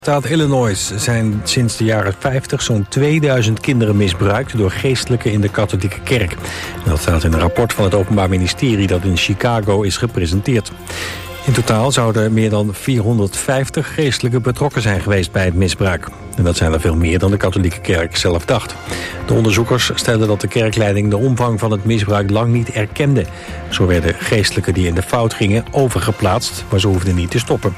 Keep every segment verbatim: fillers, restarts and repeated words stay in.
In staat Illinois zijn sinds de jaren vijftig zo'n tweeduizend kinderen misbruikt door geestelijken in de katholieke kerk. En dat staat in een rapport van het Openbaar Ministerie dat in Chicago is gepresenteerd. In totaal zouden meer dan vierhonderdvijftig geestelijken betrokken zijn geweest bij het misbruik. En dat zijn er veel meer dan de katholieke kerk zelf dacht. De onderzoekers stelden dat de kerkleiding de omvang van het misbruik lang niet erkende. Zo werden geestelijken die in de fout gingen overgeplaatst, maar ze hoefden niet te stoppen.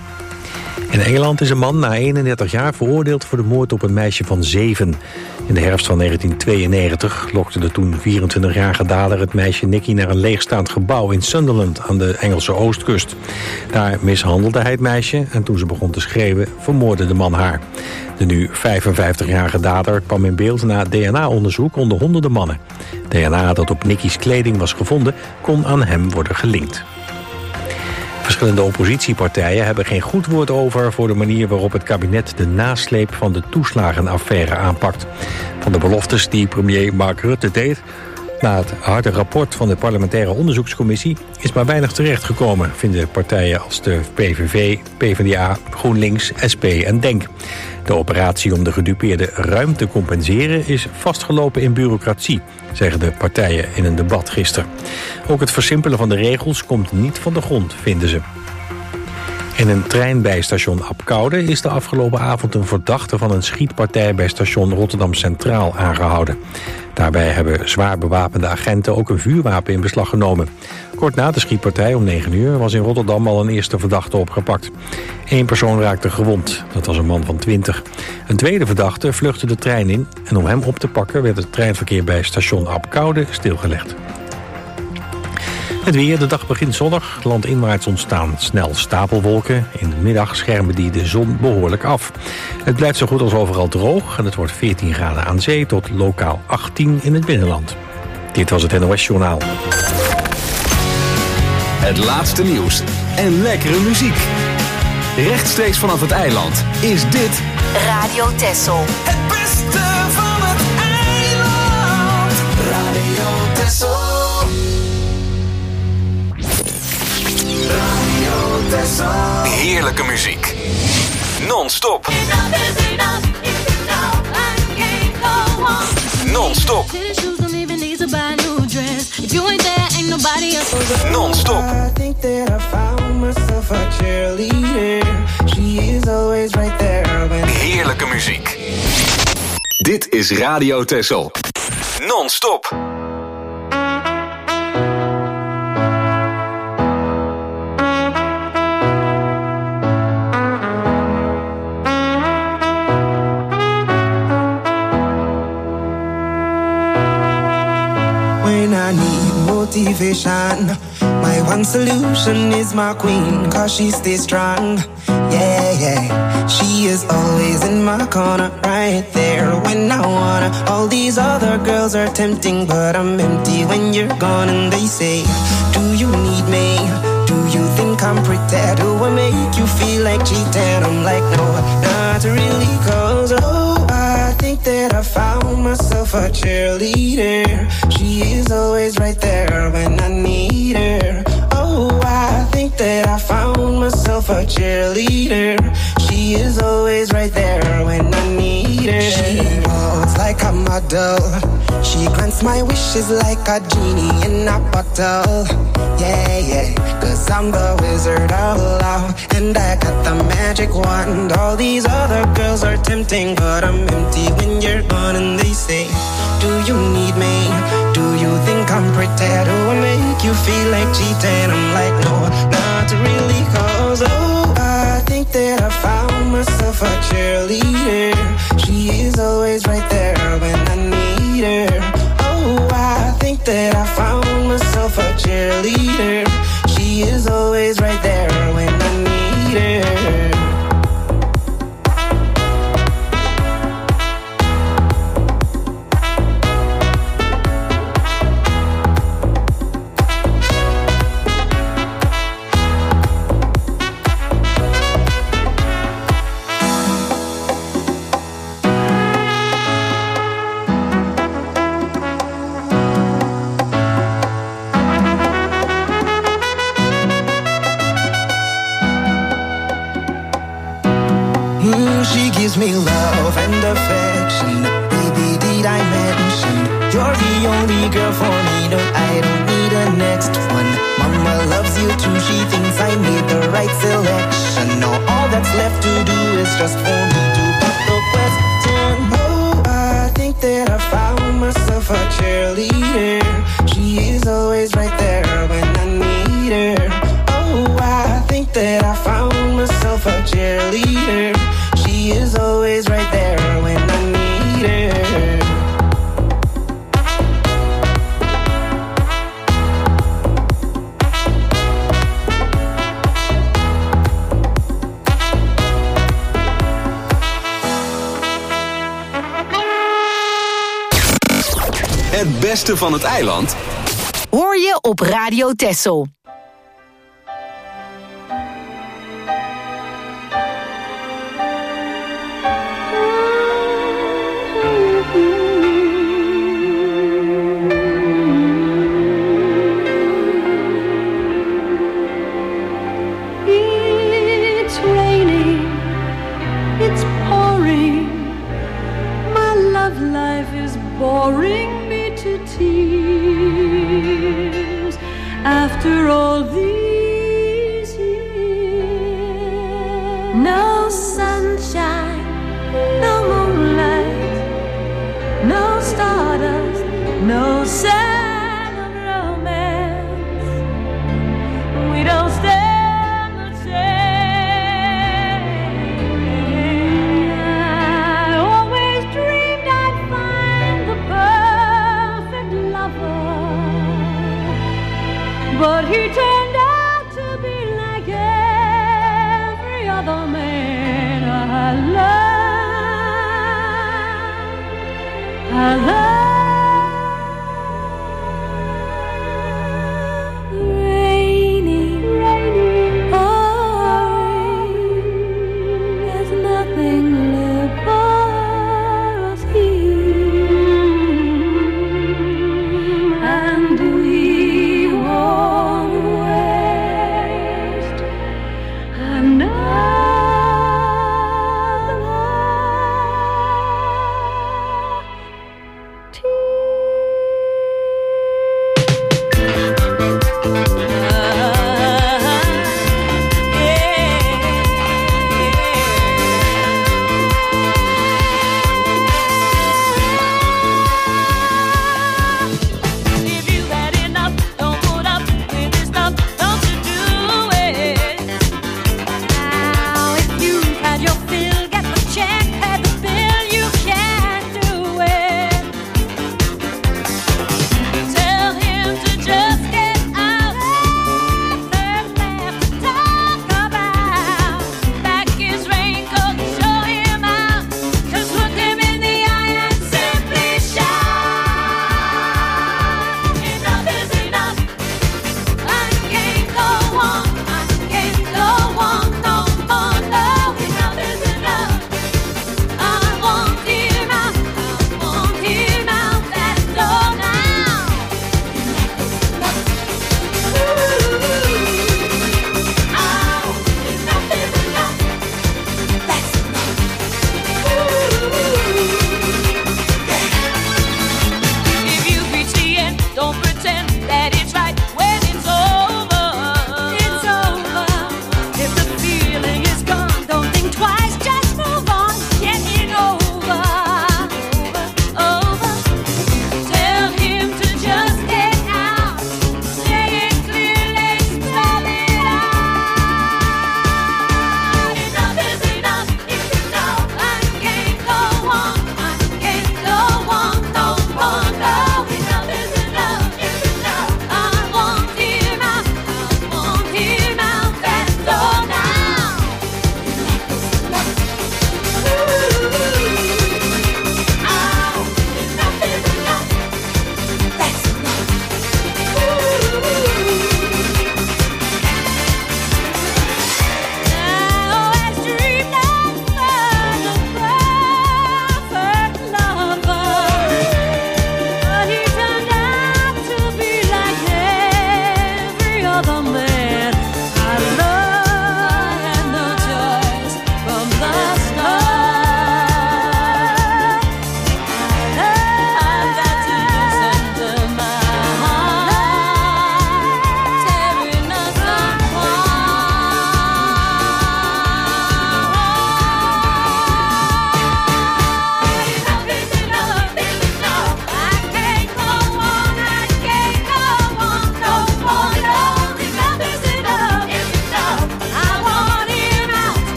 In Engeland is een man na eenendertig jaar veroordeeld voor de moord op een meisje van zeven. In de herfst van negentien tweeënnegentig lokte de toen vierentwintigjarige dader het meisje Nicky naar een leegstaand gebouw in Sunderland aan de Engelse oostkust. Daar mishandelde hij het meisje en toen ze begon te schreeuwen vermoordde de man haar. De nu vijfenvijftigjarige dader kwam in beeld na D N A-onderzoek onder honderden mannen. D N A dat op Nicky's kleding was gevonden kon aan hem worden gelinkt. Verschillende oppositiepartijen hebben geen goed woord over voor de manier waarop het kabinet de nasleep van de toeslagenaffaire aanpakt. Van de beloftes die premier Mark Rutte deed na het harde rapport van de parlementaire onderzoekscommissie is maar weinig terechtgekomen, vinden partijen als de P V V, PvdA, GroenLinks, S P en DENK. De operatie om de gedupeerden ruim te compenseren is vastgelopen in bureaucratie, zeggen de partijen in een debat gisteren. Ook het versimpelen van de regels komt niet van de grond, vinden ze. In een trein bij station Apkoude is de afgelopen avond een verdachte van een schietpartij bij station Rotterdam Centraal aangehouden. Daarbij hebben zwaar bewapende agenten ook een vuurwapen in beslag genomen. Kort na de schietpartij om negen uur was in Rotterdam al een eerste verdachte opgepakt. Eén persoon raakte gewond, dat was een man van twintig. Een tweede verdachte vluchtte de trein in en om hem op te pakken werd het treinverkeer bij station Apkoude stilgelegd. Het weer, de dag begint zonnig. Landinwaarts ontstaan snel stapelwolken. In de middag schermen die de zon behoorlijk af. Het blijft zo goed als overal droog en het wordt veertien graden aan zee tot lokaal achttien in het binnenland. Dit was het N O S-journaal. Het laatste nieuws en lekkere muziek. Rechtstreeks vanaf het eiland is dit Radio Texel. Het beste van het eiland. Radio Texel. Heerlijke muziek. Non-stop. Non-stop. Non-stop. Heerlijke muziek. Dit is Radio Texel. Non-stop. Motivation. My one solution is my queen, cause she stays strong. Yeah, yeah. She is always in my corner, right there when I wanna. All these other girls are tempting, but I'm empty when you're gone. And they say, do you need me? Do you think I'm pretty? Do I make you feel like cheating? I'm like, no, not really, cause oh, I think that I found myself a cheerleader. She is always right there when I need her. Oh, I think that I found myself a cheerleader. She is always right there when I need her. She walks like a model. She grants my wishes like a genie in a bottle. Yeah, yeah, cause I'm the wizard of love, and I got the magic wand. All these other girls are tempting, but I'm empty when you're gone. And they say, do you need me? Do you think I'm pretty? Do I make you feel like cheating? I'm like, no, not really, cause oh, I think that I found myself a cheerleader. She is always right there when I need her. Oh, I think that I found myself a cheerleader. She is always right there when I need her. Mm, she gives me love and affection. Baby, did I mention you're the only girl for me? No, I don't need a next one. Mama loves you too. She thinks I made the right selection. Now all that's left to do is just for me to put the question. Oh, I think that I found myself a cheerleader. She is always right there when I need her. Oh, I think that I found myself a cheerleader. She is always right there when I need her. Het beste van het eiland hoor je op Radio Texel. It's raining, it's pouring, my love life is boring me to tears after all these years. No sunshine, no moonlight, no stardust, no sign of romance. We don't stand the chance. I always dreamed I'd find the perfect lover, but he turned out to be like every other man I loved. I loved.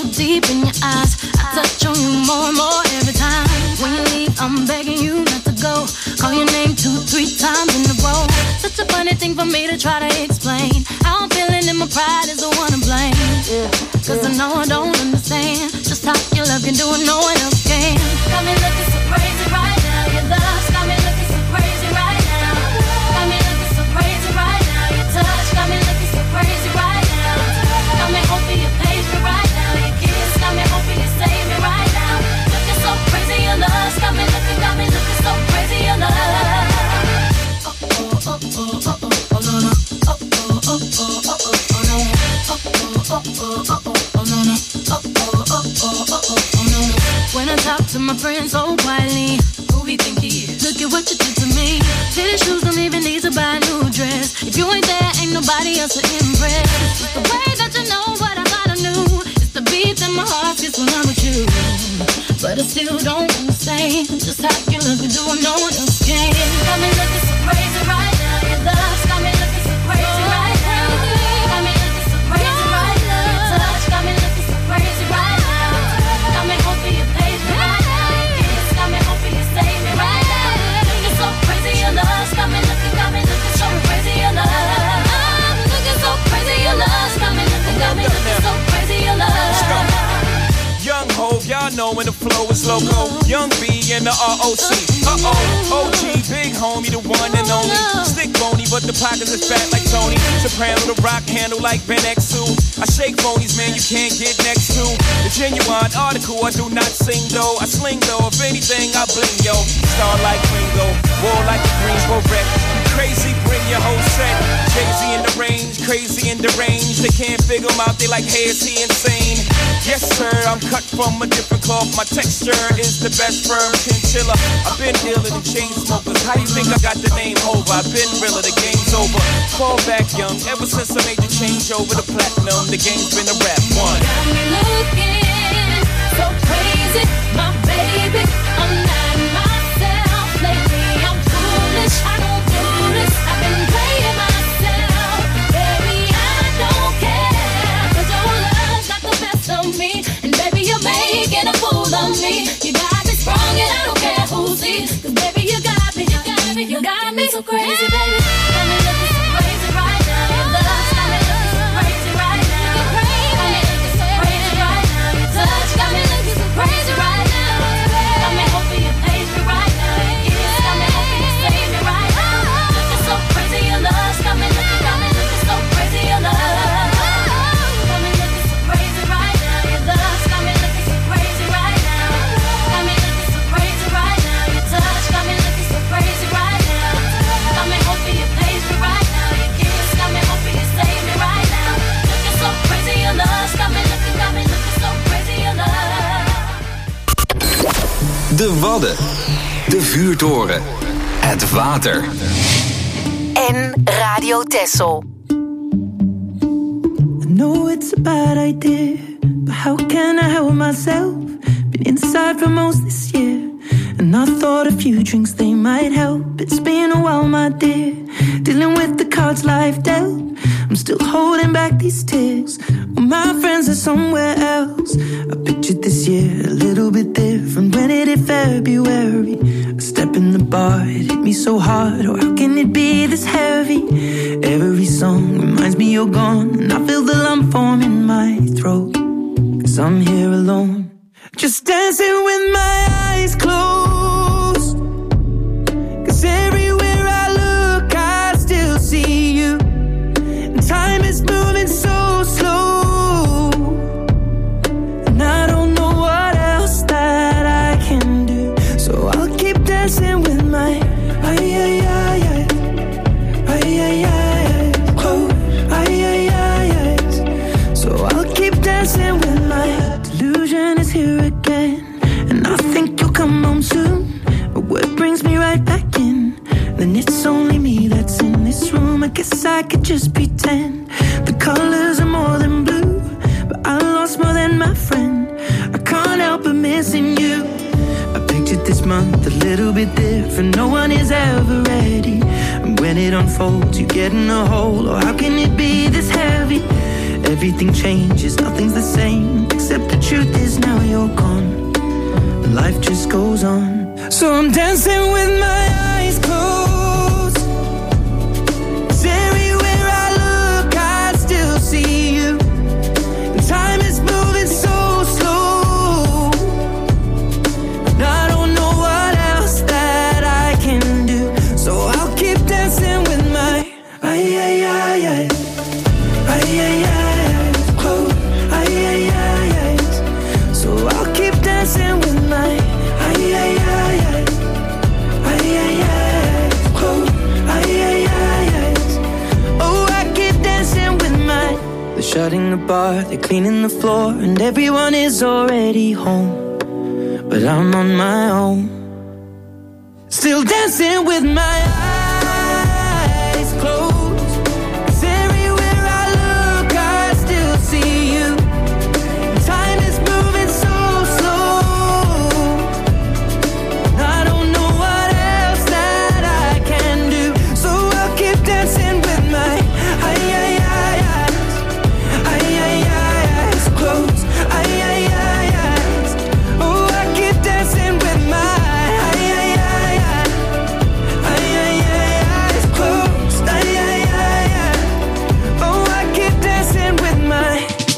deep in your eyes. I touch on you more and more every time. When you leave, I'm begging you not to go. Call your name two, three times in a row. Such a funny thing for me to try to explain. How I'm feeling and my pride is the one to blame. Yeah. Cause I know I don't understand just how your love can do what no one else can. Got me looking so crazy right now. Your love's got me looking so crazy right now. Got me looking so crazy right now. Your touch got me looking so crazy right now. Got me hoping you page me right now. Your kiss got me hoping you save me right now. Looking so crazy, your love's got me looking, got me looking so crazy, your love. Oh oh oh oh oh oh no no. Oh oh oh oh oh oh oh no. Oh oh oh oh oh oh no no. Oh oh oh oh oh oh no no. When I talk to my friends so quietly, who we think he is? Look at what you did to me. Fitted shoes don't even need to buy a new dress. If you ain't there, ain't nobody else to impress. It's the way that you know what I thought I knew. It's the beat that my heart gets when I'm with you. But I still don't understand just how you look and do what no one else can. Got me looking so crazy right now. Your love's got me looking so crazy right now. Got me looking so crazy right now. Your touch got me looking so crazy right now. Got me hoping you page me right now. Your kiss got me hoping you save me right now. Looking so crazy, your love's got me looking, got me looking so crazy, your love. I'm looking so crazy, your love's got me looking, got me looking so crazy, your love. Young Hov, y'all know when the flow is loco. Young B and the R O C. Uh-oh, O G, big homie, the one and only. Stick bony, but the pockets is fat like Tony. Soprano, the rock handle like Ben X two. I shake phonies, man, you can't get next to. The genuine article, I do not sing though. I sling though, if anything, I bling, yo. Star like Ringo, war like the Greensboro wreck. Crazy, bring your whole set. Jay-Z in the range, crazy in the range. They can't figure him out, they like, hey, is he insane? Yes, sir, I'm cut from a different cloth. My texture is the best firm chinchilla. I've been dealing with chain smokers. How you think I got the name over? I've been realer, the game's over. Fall back young, ever since I made the change over to platinum, the game's been a rap one. Got me looking so crazy, my baby. I'm not myself lately. I'm foolish, I don't do this. I've been playing myself, baby. I don't care, 'cause your love's got the best of me, and baby you're making a fool of me. You got me sprung and I don't care who sees, 'cause baby you got me, you got me, you got me so crazy, baby. Got me looking so crazy right now. Your love's got me looking so crazy right now. Got me looking so crazy right now. Your touch got me looking so crazy right now. Got me hoping you page me right now. Your kiss got me hoping you save me right now. Looking so crazy, your love's got me looking, got me looking so crazy, your love. Got me looking so crazy right now. Your love's got me looking so crazy right now. Got me looking so crazy right now. Your touch got me looking so crazy right now. Got me hoping you page me right now. Your kiss got me hoping you save me right now. Looking so crazy, your love's got me looking, got me looking so crazy, your love. De Wadden. De Vuurtoren. Het water. En Radio Texel. I know it's a bad idea, but how can I help myself? Been inside for most this year, and I thought a few drinks they might help. It's been a while, my dear, dealing with the cards life dealt. I'm still holding back these tears. Well, my friends are somewhere else. I pictured this year a little bit different. When it hit February, a step in the bar, it hit me so hard. Oh, how can it be this heavy? Every song reminds me you're gone, and I feel the lump form in my throat. 'Cause I'm here alone, just dancing with my eyes closed. 'Cause everywhere I look, I still see you. And time is moving so slow, and I don't know what else that I can do. So I'll keep dancing with my ay ay ay ay ay ay ay close ay ay ay ay. So I'll keep dancing with my delusion is here again, and I think you'll come home soon. But what brings me right back in? Then it's only me that's in this room. I guess I could just pretend the colors are more than blue, but I lost more than my friend. I can't help but missing you. I pictured this month a little bit different. No one is ever ready, and when it unfolds you get in a hole. Oh, how can it be this heavy? Everything changes, nothing's the same except the life just goes on. So I'm dancing with my eyes closed. 'Cause everywhere I look, I still see you. And time is moving so slow. And I don't know what else that I can do. So I'll keep dancing with my ay, ay, ay, ay. Ay, ay, ay, close. Ay, ay, ay, ay. So I'll keep dancing with my ay, ay, ay, ay. Ay, ay, ay, close. Ay, ay, ay, ay. Oh, I keep dancing with my. They're shutting the bar, they're cleaning the floor, and everyone is already home. But I'm on my own, still dancing with my eyes closed. 'Cause everywhere I look, I still see you. Time is moving so slow. I don't know what else that I can do. So I'll keep dancing with my ay, ay, ay, eyes. Ay, ay, ay, eyes closed. Ay, ay, ay, eyes. Oh, I keep dancing with my ay, ay, ay, ay. Ay, ay, ay, eyes closed. Ay, ay, ay, ay. Oh, I keep dancing with my.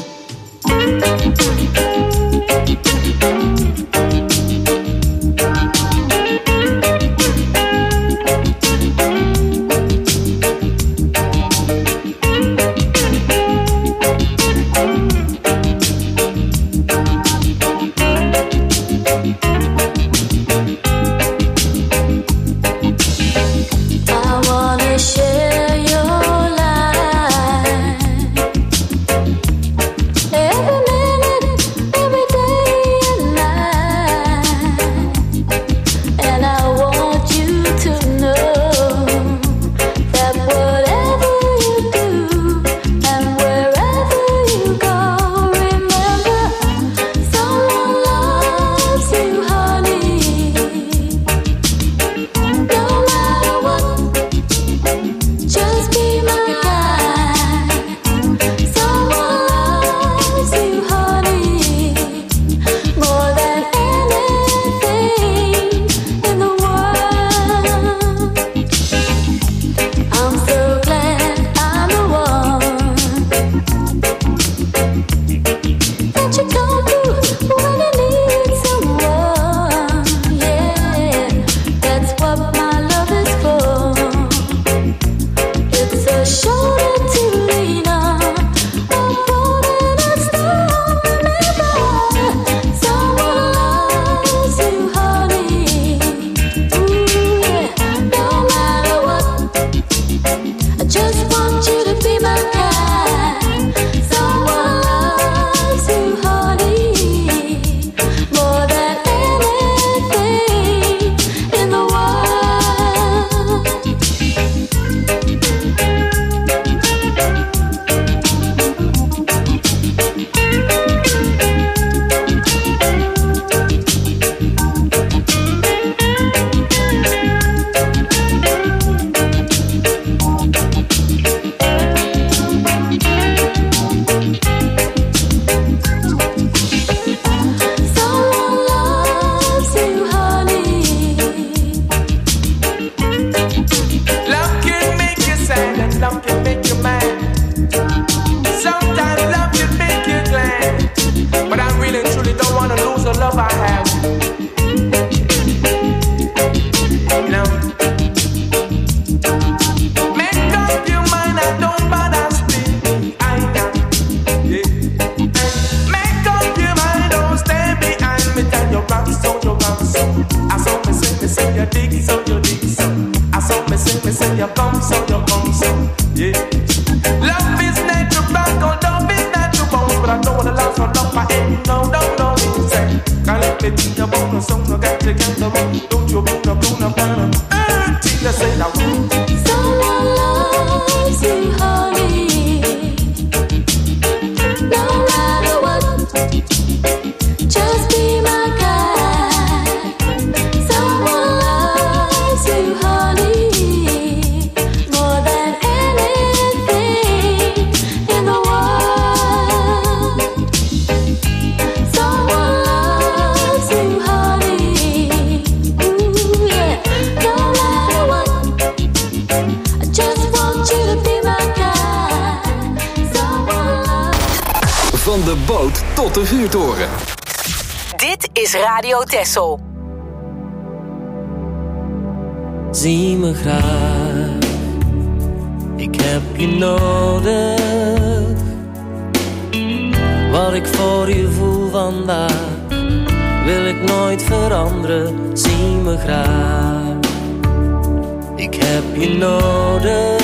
I wanna share your life. Every minute, every day and night. And I want you to know that whatever you do and wherever you go, remember someone loves you, honey. No matter what, just be my guide. Someone loves you, honey, more than anything in the world. I'm so glad I'm the one that you go to when you need someone. Yeah, that's what my love is for. It's a shoulder to lean on, a boat and a storm. Remember, someone loves you, honey. Ooh, yeah. No matter what, I just want you to be my guide. Someone loves you, honey, more than anything in the world. Someone loves you, honey. Love can make you sad and love can make you mad. Sometimes love can make you glad. But I really and truly don't wanna lose the love I have. You know? Make up your mind, I don't bother speaking. I got, yeah. Make up your mind, don't stand behind me. Tell your rap so, your rap so. I saw me sing, me sing, you dig so, you dig so. I saw me sing, me sing, you come so, you come so. Yeah. Love is natural, don't love is natural. But I don't wanna love for love, I ain't no, no, no. You say, can't let me be your bone, so no got to get the one. Don't you be no blue, no banner. Eh, Tina say that one. Someone loves you, honey. No matter what, just be my guide. Someone loves you, honey, more than anything in the world. Someone loves you, honey. Van de boot tot de vuurtoren. Dit is Radio Texel. Zie me graag, ik heb je nodig. Wat ik voor je voel vandaag, wil ik nooit veranderen. Zie me graag, ik heb je nodig.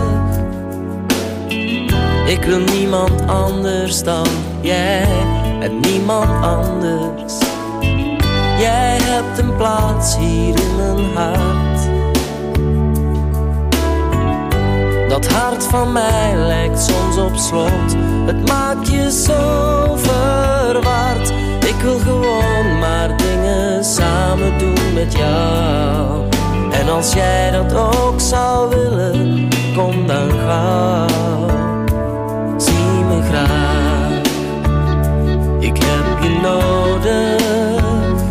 Ik wil niemand anders dan jij en niemand anders. Jij hebt een plaats hier in mijn hart. Dat hart van mij lijkt soms op slot. Het maakt je zo verward. Ik wil gewoon maar dingen samen doen met jou. En als jij dat ook zou willen, kom dan gauw. Zie me graag, ik heb je nodig.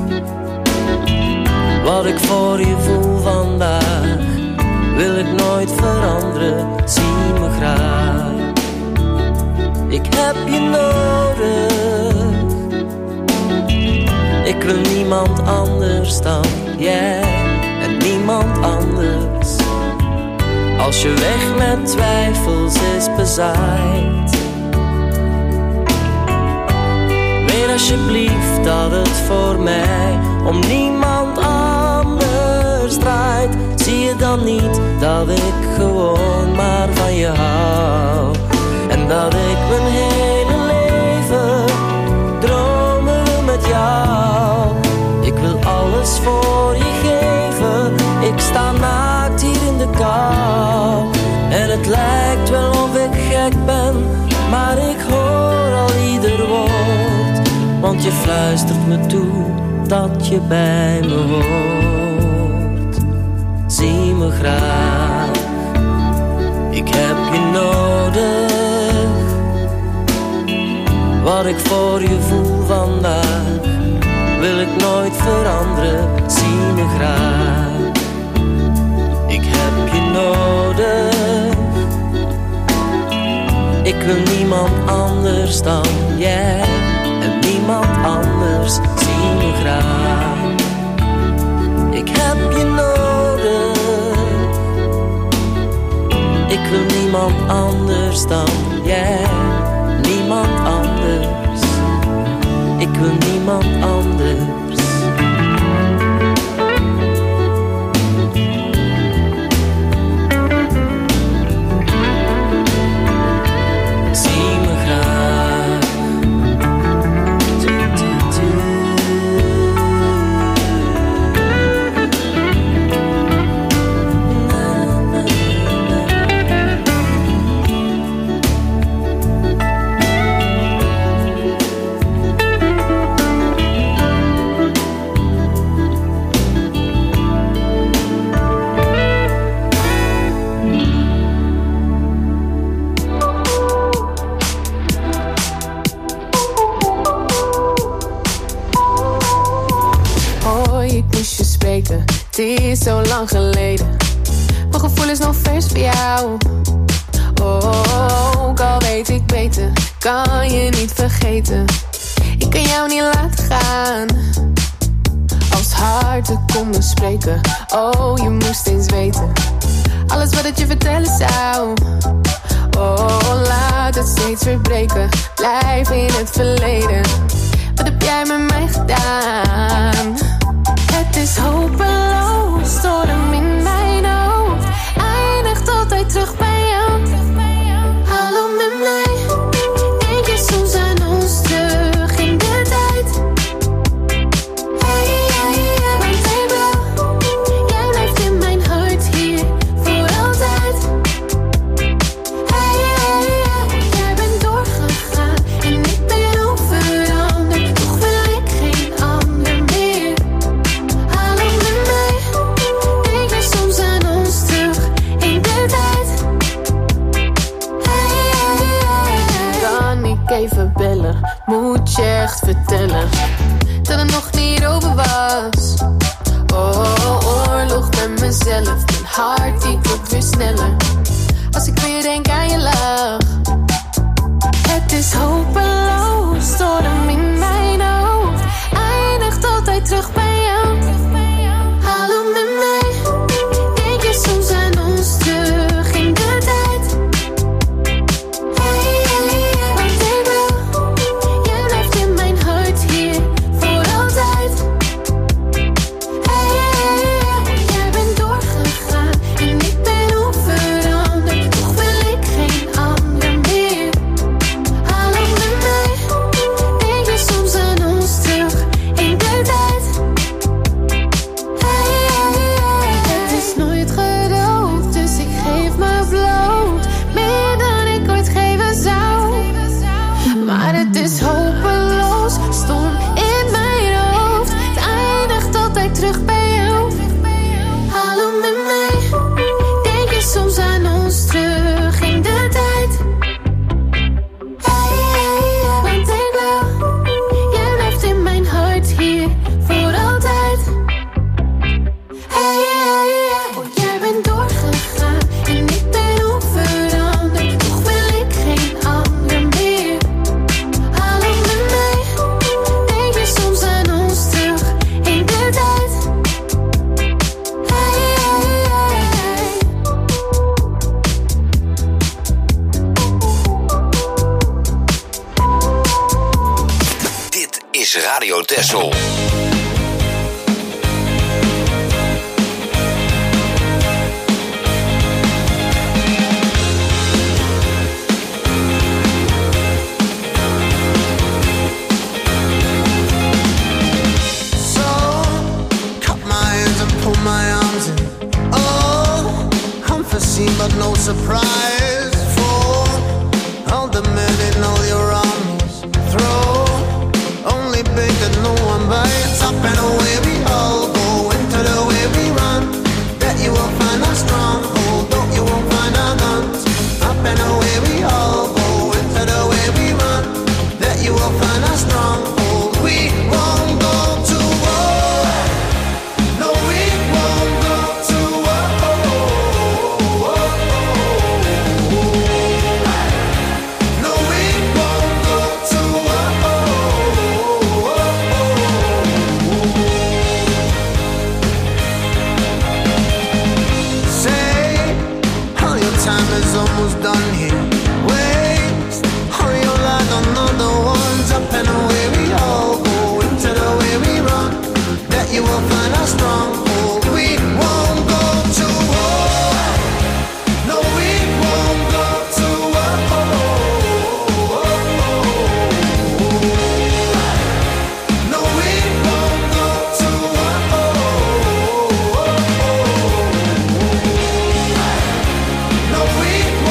Wat ik voor je voel vandaag, wil ik nooit veranderen. Zie me graag, ik heb je nodig. Ik wil niemand anders dan jij en niemand anders. Als je weg met twijfels is bezaaid, weet alsjeblieft dat het voor mij om niemand anders draait. Zie je dan niet dat ik gewoon maar van je hou? En dat ik mijn hele leven dromen wil met jou. Ik wil alles voor je geven. Ik sta naakt hier in de kou. En het lijkt wel of ik gek ben, maar ik hoor al ieder woord. Want je fluistert me toe dat je bij me hoort. Zie me graag, ik heb je nodig. Wat ik voor je voel vandaag, wil ik nooit veranderen. Zie me graag, ik heb je nodig. Ik wil niemand anders dan jij en niemand anders. Zie me graag, ik heb je nodig. Ik wil niemand anders dan jij, niemand anders. Ik wil niemand anders. Het is zo lang geleden, mijn gevoel is nog vers voor jou. Oh, ook al weet ik beter, kan je niet vergeten. Ik kan jou niet laten gaan. Als harten konden spreken, oh je moest eens weten. Alles wat het je vertellen zou. Oh, laat het steeds verbreken, blijf in het verleden. Wat heb jij met mij gedaan? Het is hopeloos, storm in mijn hoofd. Eindigt altijd terug bij jou. Hallo met mij, denk je soms aan ons terug in de tijd? Hey, hey, hey, want hey bro, jij blijft in mijn hart hier voor altijd. Hey, hey, hey, jij bent doorgegaan en ik ben overanderd. Toch wil ik geen ander meer. Even bellen, moet je echt vertellen dat het nog niet over was. Oh, oorlog met mezelf, mijn hart die klopt weer sneller als ik weer denk aan je lach. Het is hopeloos. Radio Texel. But no surprise for all the men in all your armies. Throw only big that no one bites. Up and away we all go into the way we run. That you will find us stronghold, don't you won't find our guns. Up and away we all go into the way we run. That you will find us stronghold. We won't go to war. No, we won't go to war. Almost done here. Waste all your light on other ones. Up and away we all go into the way we run. That you will find us stronghold. We won't go to war. No, we won't go to war. No, we won't go to war. No, we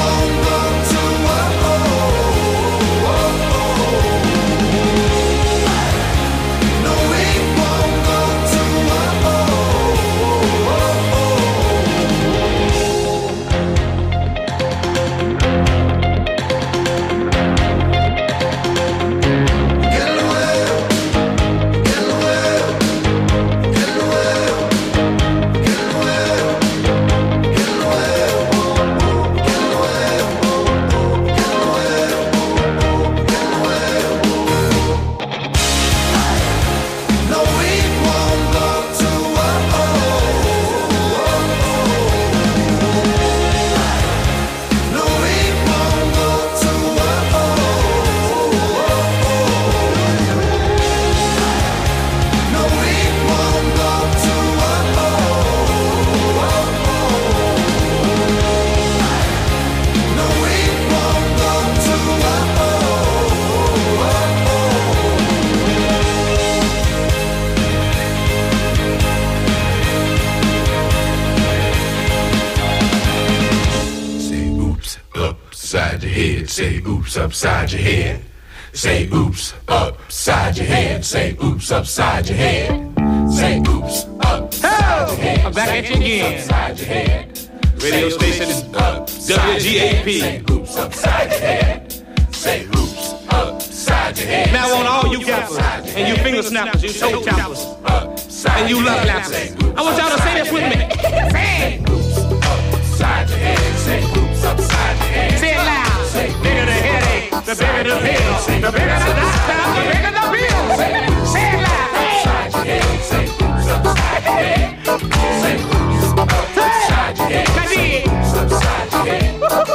say oops upside your head. Say oops upside your head. Say oops upside your head. Say oops upside your head. I'm back at you again. Upside your head. Radio station is W G A P. Say oops upside your head. Say oops upside your head. Now on all you gappers and you finger snappers, you toe tappers, and you love lappers, I want y'all to say this with me. Say oops upside your head. Say oops upside your head. Say it loud. The bigger the headache, the bigger the pill, the bigger the doctor, the bigger the bill. Say it loud. Upside your head. Say oops upside your head. Say oops upside your head. Say oops upside your head.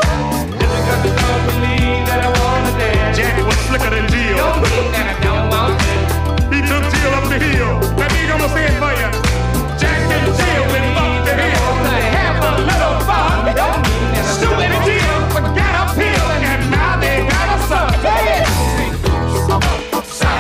Just because I don't believe that I wanna dance. Jack was slicker than Jill. Don't mean that I don't want to. He took Jill up the hill. That means I'm gonna say it for you. Jack and Jill went up the hill to have a little fun. Stupid Jill forgot a pill and now they got a son. Say it.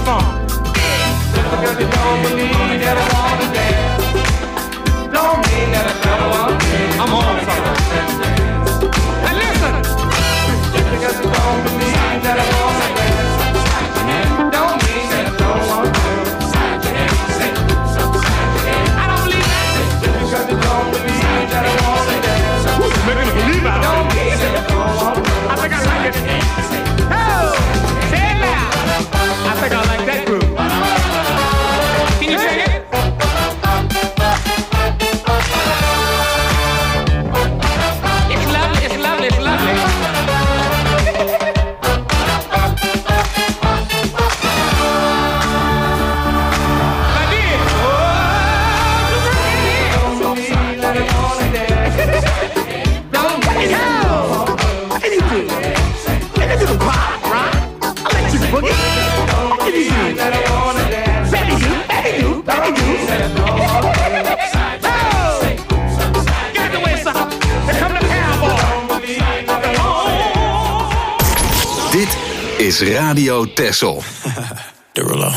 Come on. Just because you don't believe that I wanna dance, don't mean that I never wanna dance. I'm on something. And listen, just because you don't believe that I wanna dance, don't mean that I don't wanna dance. I don't believe that. Just because you don't believe that I wanna dance, making a believe I don't mean that I don't wanna dance. I think I like it. Oh, say it loud. I think I like that groove. Can you sing it? It's lovely, it's lovely, it's lovely. My dear, oh, don't get hell. What did you do? Let me do the pop, right? I let you boogie. What did you do? Betty do, Betty do, Betty do. Oh, get the way, son. Here come the cowboy. Dit is Radio Texel. Derulo.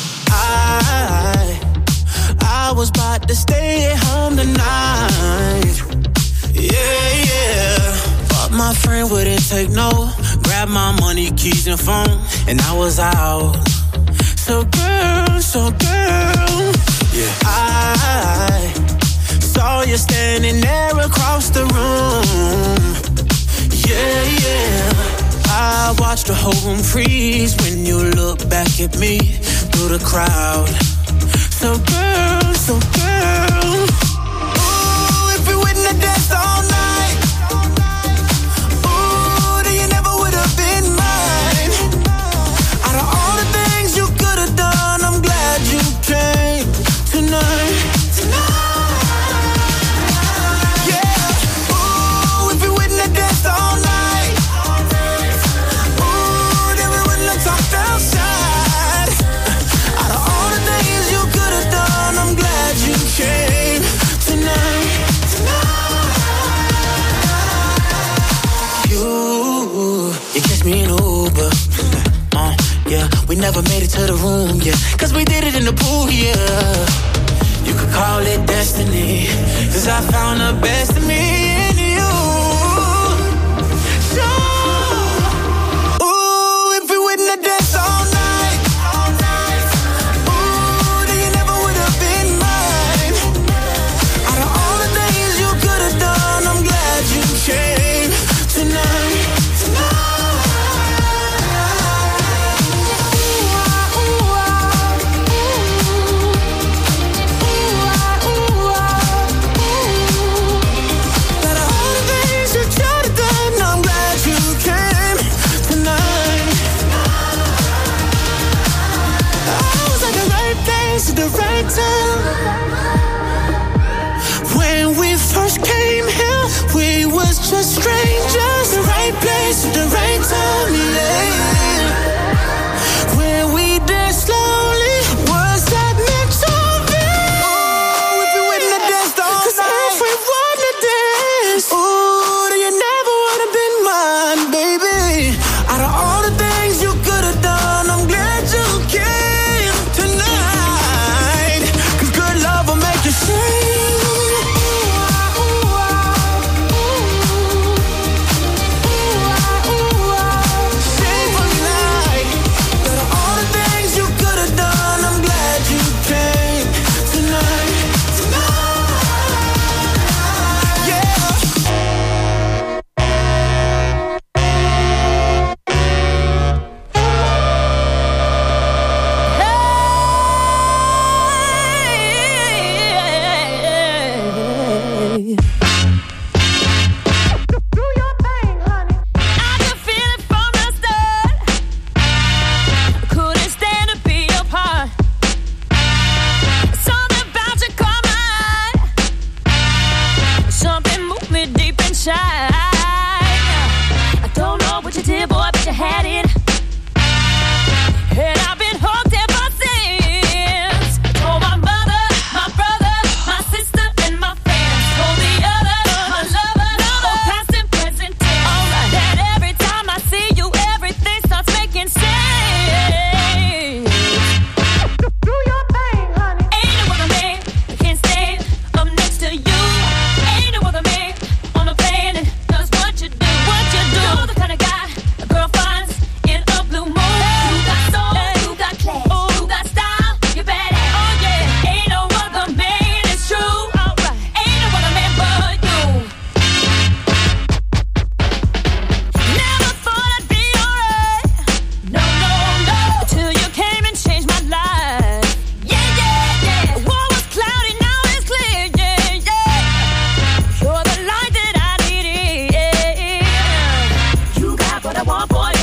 I, I was about to stay at home tonight. Yeah, yeah. But my friend wouldn't take no. Grabbed my money, keys, and phone, and I was out. So girl, so girl, yeah. I saw you standing there across the room. Yeah, yeah. I watched the whole room freeze when you look back at me through the crowd. So girl, so girl, ooh, if we wouldn't have danced all night, ooh, then you never would have been mine. Out of all the things you could have done, I'm glad you came tonight. Yeah, ooh, if we wouldn't have danced all night, ooh, then we wouldn't have talked outside. Out of all the things you could have done, I'm glad you came tonight. You, you catch me in Uber. Uh, yeah, we never made it to the room, yeah. Cause we did it in the pool, yeah. You could call it destiny, cause I found the best in me in you. So, ooh, if we wouldn't have danced all night, ooh, then you never would have been mine. Out of all the things you could have done, I'm glad you came tonight. The right time. When we first came here, we was just strangers. The right place at the right time, yeah. When we danced slowly, was that meant to be? Oh, if we wouldn't have danced all night, 'cause if we wouldn't have danced, oh, then you never would have been mine, baby. Out of all the things you could have done, I'm glad you came tonight.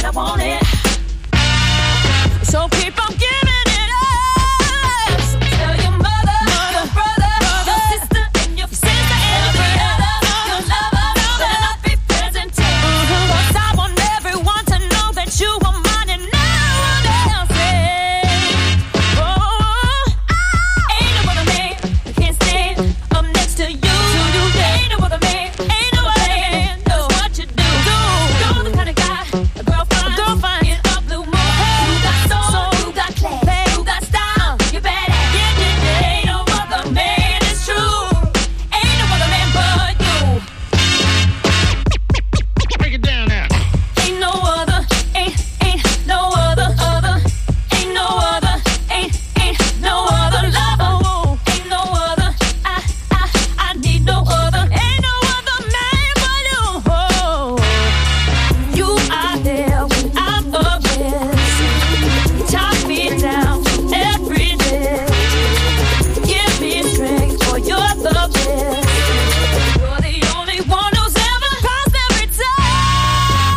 I want it. So keep on giving it up. So tell your mother, mother your brother, brother, your sister, and your sister, and every other, your lover, lover, and I'll be present too. Mm-hmm. 'Cause I want everyone to know that you are mine and no one else's. Oh, ain't no other man that can stand up next to you. Ain't no other man, ain't no other man knows what you do. You're the kind of guy a girl finds, a girl finds in a blue moon. You got soul, you got class, you got style, you badass. Yeah, yeah, yeah. Ain't no other man, it's true. Ain't no other man but you. Break it down now. Ain't no other, ain't, ain't no other, other. Ain't no other, ain't, ain't no other lover. Ain't no other, I, I, I need no other. Ain't no other man but you. You are there when I'm up best. Chop me down every day. Give me strength, for you're the best. You're the only one who's ever crossed every time.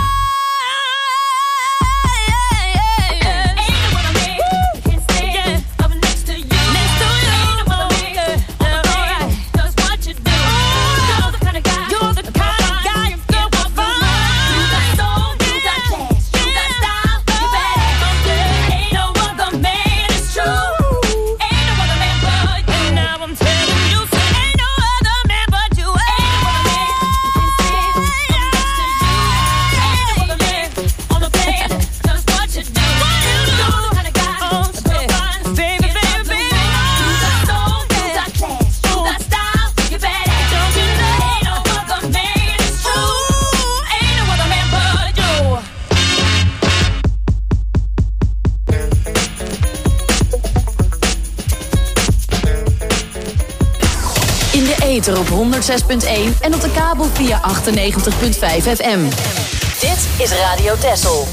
Ain't no other man can stand up next to you. Next to you. Ain't no other man, other man does what you do. You're the kind of guy, you're the kind of guy you get what fun. You got soul, you got class, you got style, you badass. Ain't no other man, it's true. Ain't no other man but you. Now I'm telling you, so ain't no other man but you. Ain't no other man can stand up next to you. Ain't no other man on the planet does what you do. You're the kind of guy, a girl finds, baby, baby, baby. You got soul, you got class, you got style, you badass. Don't you know? Ain't no other man, it's true. Ain't no other man but you. In de ether op honderd zes punt één en op de kabel via achtennegentig punt vijf F M. Dit is Radio Texel.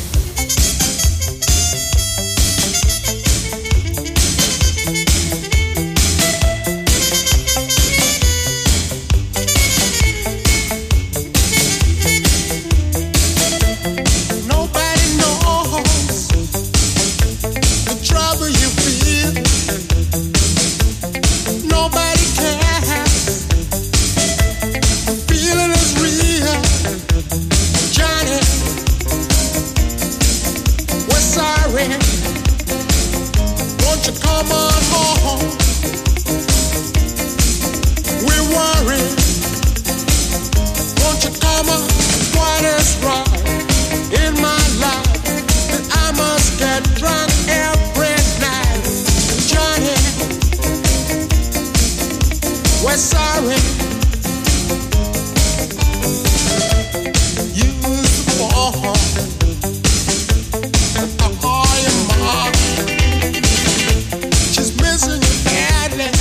Nobody knows the trouble you feel. Nobody cares. The feeling is real. Johnny, we're sorry. Won't you come on home? We're worried. Won't you come on? What is wrong in my life that I must get drunk every night? Johnny, we're sorry. You was born. Oh, your mom, she's missing you badly,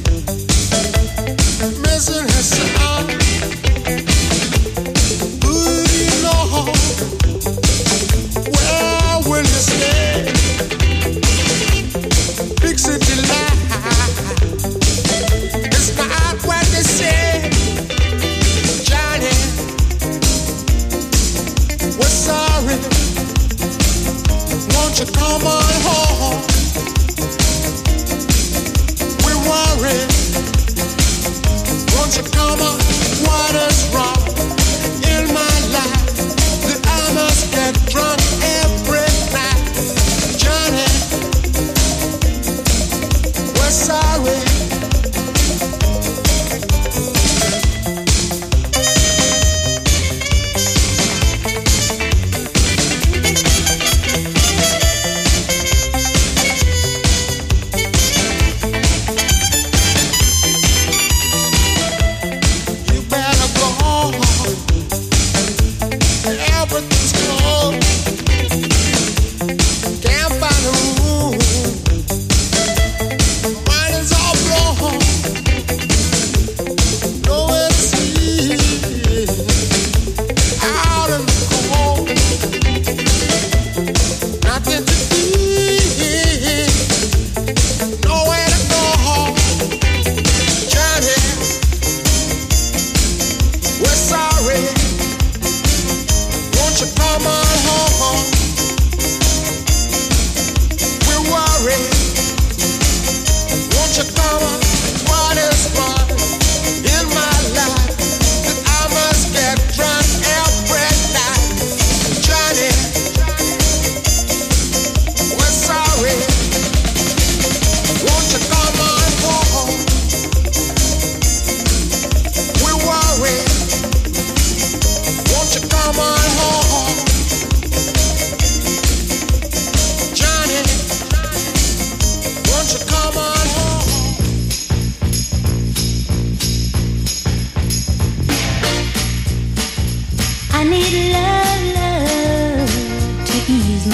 missing her son. Who do you know? Where will you stay? Big city life, it's not what they say. Johnny, we're sorry. Won't you come on home? We're worried. Won't you come on? What is wrong in my life that I must get drunk every night? Johnny, we're sorry. You better go. Everything's cold. Can't find a room. Mine is all blown. Nowhere to sleep. Out in the cold. Nothing to eat. Nowhere to go. Johnny, we're sorry. Won't you come on home?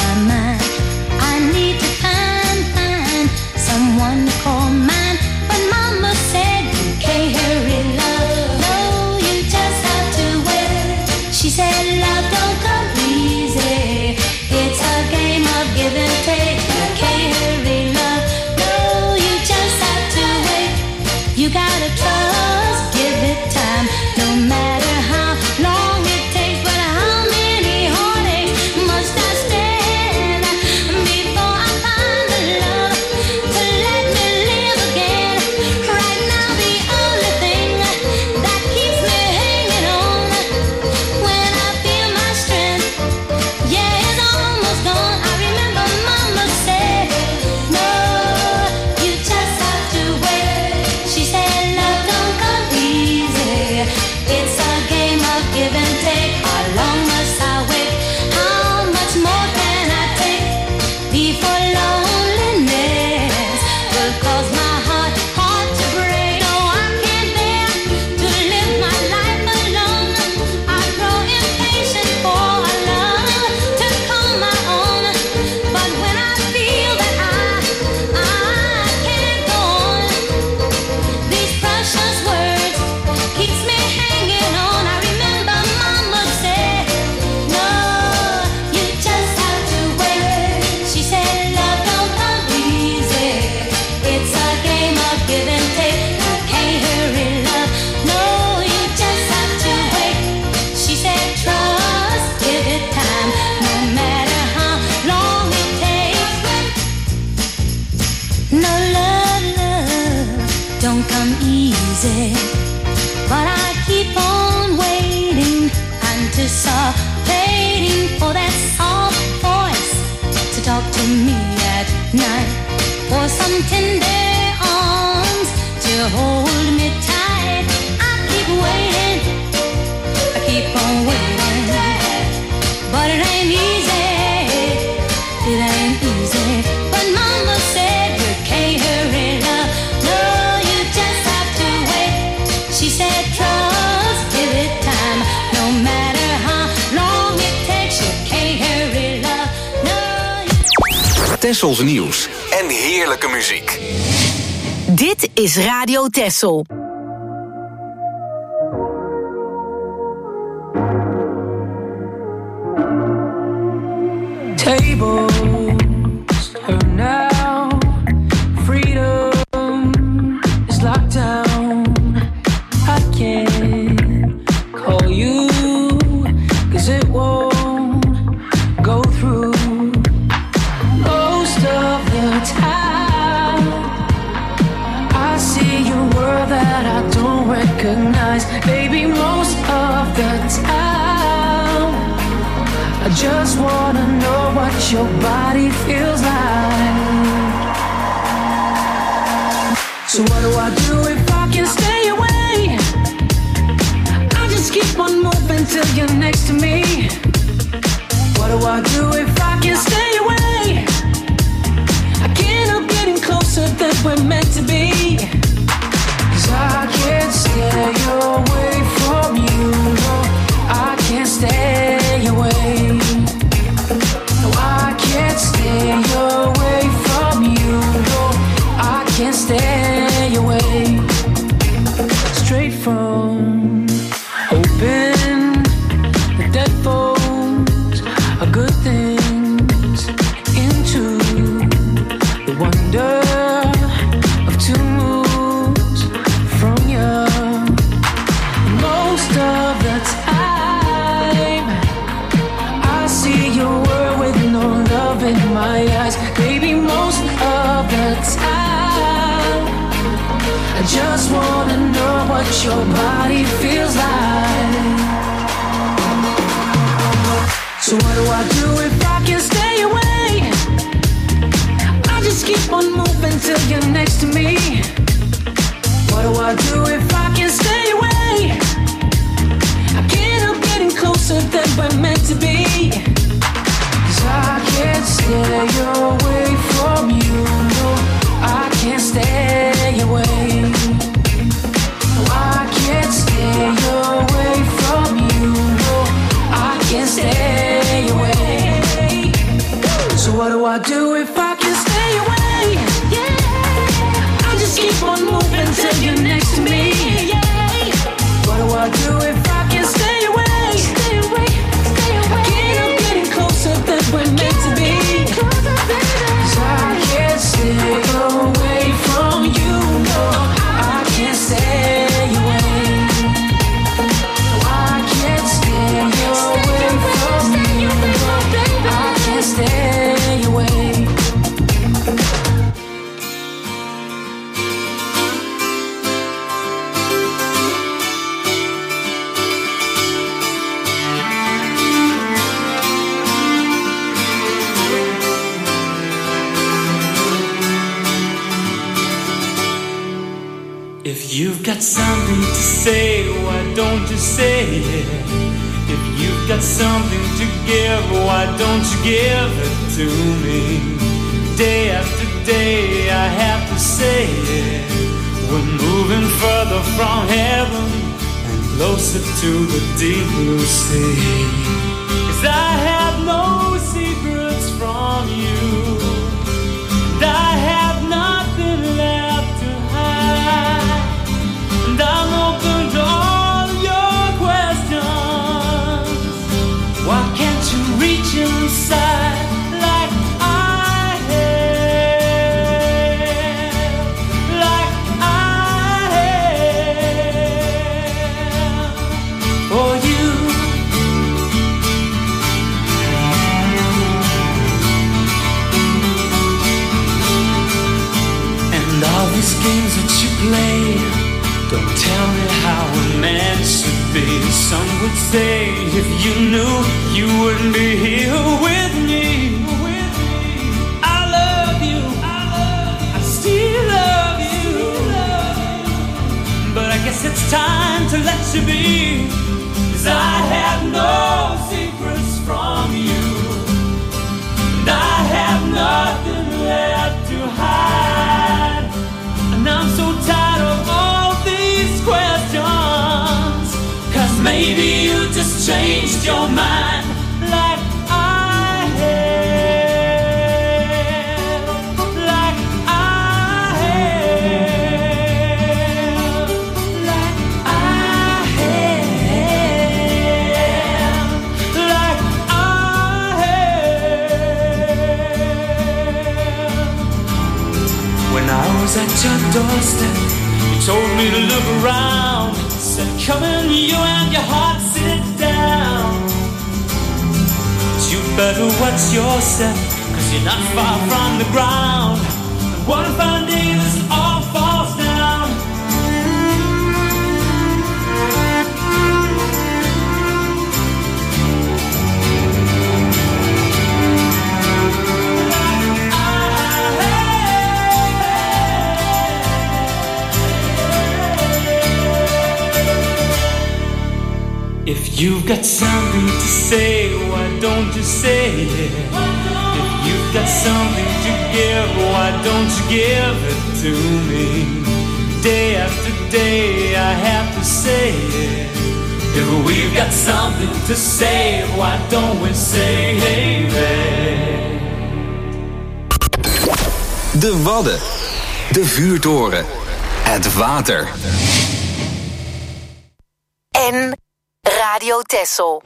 my mind. I need to find, find someone to call mine. But mama said you can't hurry love. No, you just have to wait. She said love don't come easy. It's a game of give and take. You can't hurry love. No, you just have to wait. You gotta trust, give it time. No matter how long it takes, but how many heartaches must I stand before I find the love to let me live again? Right now the only thing that keeps me hanging on when I feel my strength, yeah, it's almost gone. I remember mama said, no, you just have to wait. She said love don't come easy. It's a game of give and take. How long must I wait? How much more can I take before loneliness will cause my heart, heart to break? No, I can't bear to live my life alone. I grow impatient for a love to call my own. But when I feel that I, I can't go on, these precious words keeps me hanging on. I remember mama said, no, you just have to wait. She said love don't come easy. It's a game of give and take. You can't hurry love. No, you just have to wait. She said trust, give it time. No matter how long it takes. No love, love don't come easy. But I keep on waiting, anticipating for that soft voice to talk to me at night, for some tender arms to hold me tight. I keep waiting, I keep on waiting, but it ain't easy, it ain't easy. But mama said you can't hurry love. No, you just have to wait. She said trust, give it time. No matter how long it takes, you can't hurry love. No, you... Tessels nieuws en heerlijke muziek. Dit is Radio Tessel. Tables turn now. Freedom is locked down. I can't call you, cause it won't go through. Most of the time I see your world that I don't recognize. Baby, most of the time I just wanna know what your body feels like. So what do I do if I can stay away? I just keep on moving till you're next to me. What do I do if I can stay away? I can't help getting closer than we're meant to be. Cause I can't stay away from you. No, I can't stay away. No, I can't stay away from you. No, I can't stay away. Straight from open the deadphones are good things into the wonder of two moves from you. Most of the time I see your world with no love in my eyes. Baby, most of the time I just wanna know what your body feels like. So what do I do if I can stay away? I just keep on moving till you're next to me. What do I do if I can stay away? I can't help getting closer than we're meant to be. Cause I can't stay away from you. No, I can't stay away. No, I can't stay away from you. No, I can't stay away. I do if I can stay away? Yeah, I just keep on moving till you're next to me. Yeah, what do I do if I can stay away? Stay away, stay away. Again, I'm getting closer than we're meant to be. 'Cause I can't stay away from you. No, I can't stay away. I can't stay away from you. I can't stay away. If you've got something to say, why don't you say it? If you've got something to give, why don't you give it to me? Day after day I have to say it. We're moving further from heaven and closer to the deep blue sea. 'Cause I have no secrets from you, and I have nothing left to hide, and I'm open to all your questions. Why can't you reach inside like I have, like I have for you? And all these games that you play, don't tell me how a man should be. Some would say if you knew, you wouldn't be here with me. I love you, I still love you, but I guess it's time to let you be. 'Cause I have no secrets from you, and I have nothing left to hide, and I'm so tired of all these questions. 'Cause maybe you just changed your mind like I have, like I have, like I have, like I have. When I was at your doorstep, you told me to look around. Said, come in, you and your heart, sit down. You better watch yourself, 'cause you're not far from the ground. And one fine day this all falls down. If you've got something to say, why don't you say it? If you've got something to give, why don't you give it to me? Day after day I have to say it. If we've got something to say, why don't we say it? De Wadden, de vuurtoren, het water. En Radio Texel.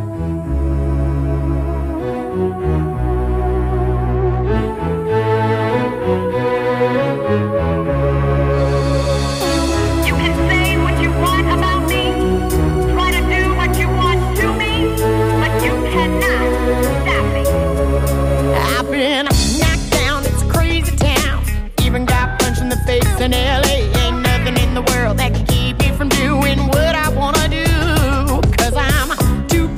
In L A ain't nothing in the world that can keep me from doing what I wanna do. 'Cause I'm too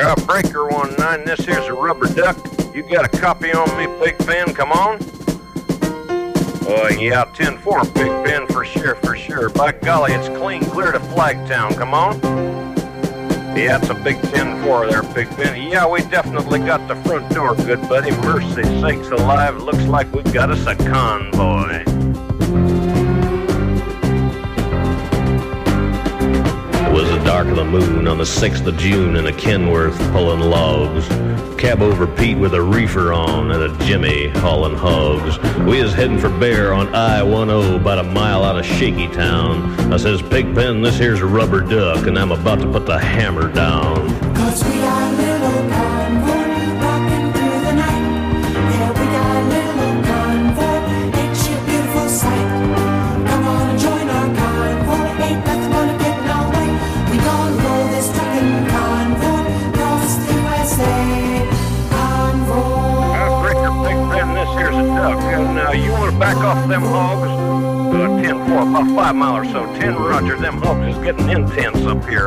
Yeah, Breaker one nine, this here's a rubber duck. You got a copy on me, Big Ben, come on. Uh, yeah, ten four, Big Ben, for sure, for sure. By golly, it's clean clear to Flagtown, come on. Yeah, it's a big ten four there, Big Ben. Yeah, we definitely got the front door, good buddy. Mercy sakes alive, looks like we got us a convoy. It was the dark of the moon on the sixth of June in a Kenworth pulling logs. Cab over Pete with a reefer on and a Jimmy hauling hogs. We was heading for Bear on I ten, about a mile out of Shaky Town. I says, Pigpen, this here's a rubber duck, and I'm about to put the hammer down. Cause we got a little convoy rocking through the night. Yeah, we got a little convoy, ain't she a beautiful sight? Come on and join our convoy, ain't nothing gonna get in our way. We gonna roll this truckin' convoy across the U S A. This here's a duck, and uh, you want to back off them hogs? Uh, ten four, about five mile or so. ten Roger, them hogs is getting intense up here.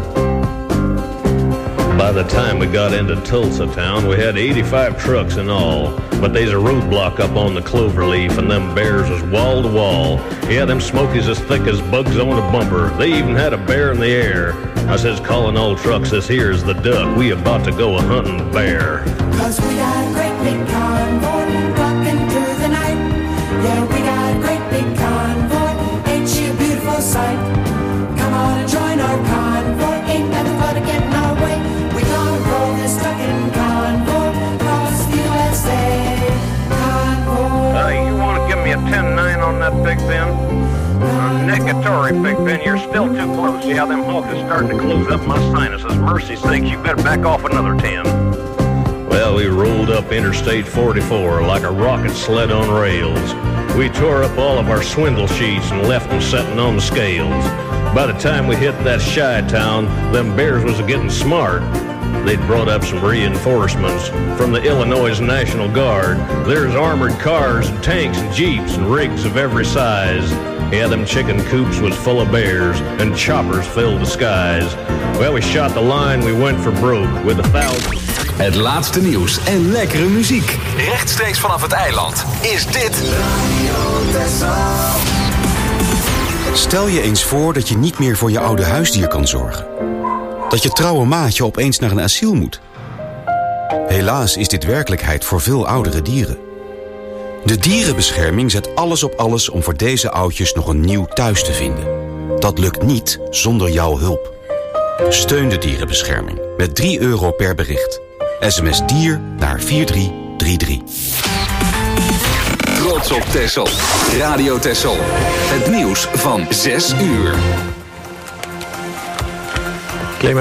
By the time we got into Tulsa town, we had eighty-five trucks in all. But they's a roadblock up on the Cloverleaf, and them bears was wall to wall. Yeah, them smokies as thick as bugs on a bumper. They even had a bear in the air. I says, calling all trucks, this here's the duck. We about to go a hunting bear. Cause we got a great big convoy rocking through the night. Yeah, we got a great big convoy, ain't she a beautiful sight? Come on and join our convoy, ain't nothing but to get in our way. We gonna roll this truckin' convoy across the U S A. Convoy. Uh, you want to give me a ten nine on that, Big Ben? Uh, negatory, Big Ben, you're still too close. Yeah, them hogs is starting to close up my sinuses. Mercy sakes, you better back off another ten. Well, we rolled up Interstate forty-four like a rocket sled on rails. We tore up all of our swindle sheets and left them setting on the scales. By the time we hit that Chi-town, them bears was getting smart. They'd brought up some reinforcements from the Illinois National Guard. There's armored cars and tanks and jeeps and rigs of every size. Yeah, them chicken coops was full of bears and choppers filled the skies. Well, we shot the line, we went for broke with a thousand... Het laatste nieuws en lekkere muziek. Rechtstreeks vanaf het eiland is dit... Stel je eens voor dat je niet meer voor je oude huisdier kan zorgen. Dat je trouwe maatje opeens naar een asiel moet. Helaas is dit werkelijkheid voor veel oudere dieren. De dierenbescherming zet alles op alles om voor deze oudjes nog een nieuw thuis te vinden. Dat lukt niet zonder jouw hulp. Steun de dierenbescherming met drie euro per bericht. S M S dier naar vier drie drie drie. Trots op Texel. Radio Texel. Het nieuws van zes uur.